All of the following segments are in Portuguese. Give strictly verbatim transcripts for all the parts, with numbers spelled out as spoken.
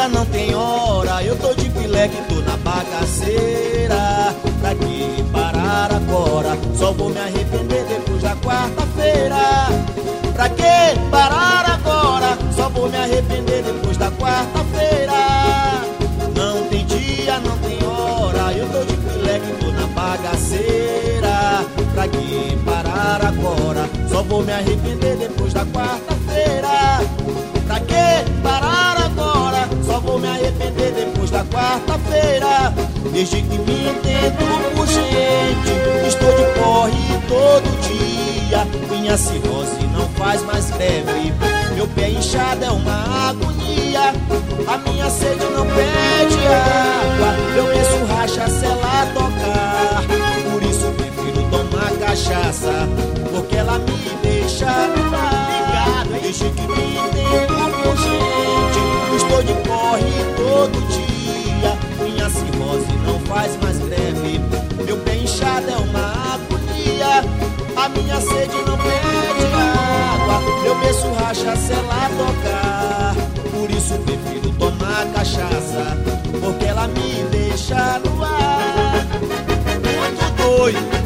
dia, não tem hora, eu tô de pileque, tô na bagaceira. Pra que parar agora? Só vou me arrepender depois da quarta-feira. Pra que parar agora? Só vou me arrepender depois da quarta-feira. Não tem dia, não tem hora, eu tô de pileque, tô na bagaceira. Pra que parar agora? Só vou me arrepender depois da quarta-feira. Pra que parar agora? Só vou me arrepender depois da quarta-feira. Desde que me entendo por gente, estou de corre todo dia. Minha cirrose não faz mais greve, meu pé inchado é uma agonia. A minha sede não pede água, meu preço racha se ela tocar. Por isso prefiro tomar cachaça, porque ela me deixa no ar. Desde que me entendo por gente, estou de corre todo dia. Minha cirrose não faz mais greve, meu pé inchado é uma agonia. A minha sede não pede água, meu berço racha se ela tocar. Por isso prefiro tomar cachaça, porque ela me deixa no ar. Muito doido.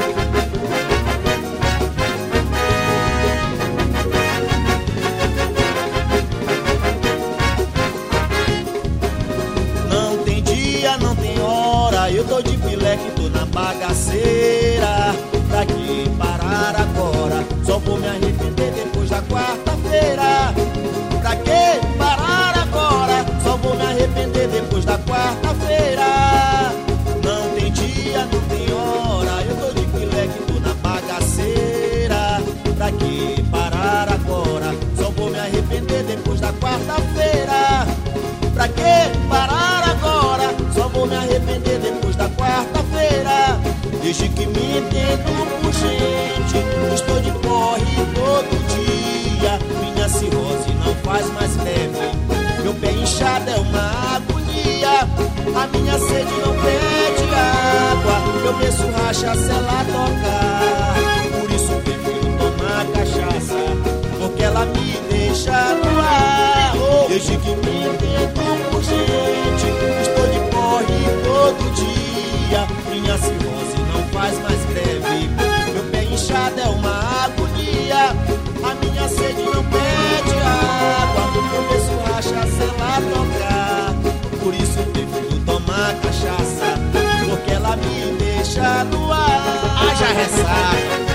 Não tem dia, não tem hora, eu tô de pileque, tô na bagaceira. Pra que parar agora? Só vou me arrepender depois da quarta-feira. Pra que parar agora? Só vou me arrepender depois da quarta-feira. Não tem dia, não tem hora, eu tô de pileque, tô na bagaceira. Pra que parar agora? Só vou me arrepender depois da quarta-feira. Pra que parar agora? Só vou me arrepender depois da quarta-feira. Desde que me entendo por gente, estou de corre todo dia. Minha cirrose não faz mais greve, meu pé inchado é uma agonia. A minha sede não pede água, meu berço racha se ela tocar. Por isso prefiro tomar cachaça, porque ela me deixa no ar. Desde que me entendo por gente, estou de corre todo dia. Minha cirrose não faz mais greve, meu pé inchado é uma agonia. A minha sede não pede água, meu berço racha se ela tocar. Por isso prefiro tomar cachaça, porque ela me deixa no ar. Haja ressaca.